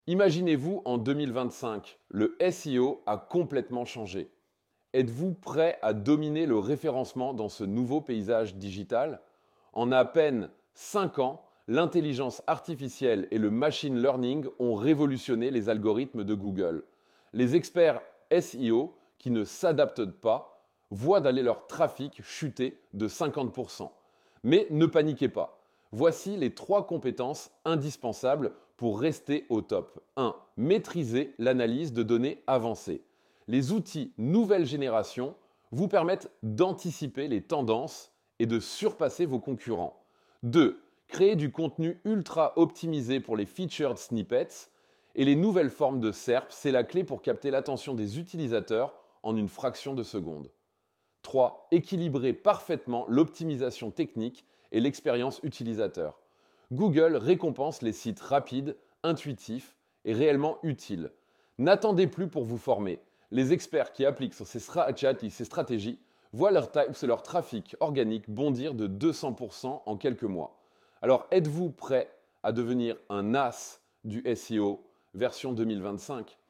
Imaginez-vous en 2025, le SEO a complètement changé. Êtes-vous prêt à dominer le référencement dans ce nouveau paysage digital? En à peine 5 ans, l'intelligence artificielle et le machine learning ont révolutionné les algorithmes de Google. Les experts SEO qui ne s'adaptent pas voient d'aller leur trafic chuter de 50%. Mais ne paniquez pas. Voici les 3 compétences indispensables pour rester au top. 1. Maîtriser l'analyse de données avancées. Les outils nouvelle génération vous permettent d'anticiper les tendances et de surpasser vos concurrents. 2. Créer du contenu ultra optimisé pour les featured snippets et les nouvelles formes de SERP, c'est la clé pour capter l'attention des utilisateurs en une fraction de seconde. 3. Équilibrer parfaitement l'optimisation technique et l'expérience utilisateur. Google récompense les sites rapides, intuitifs et réellement utiles. N'attendez plus pour vous former. Les experts qui appliquent sur ces stratégies voient leur trafic organique bondir de 200% en quelques mois. Alors êtes-vous prêt à devenir un as du SEO version 2025?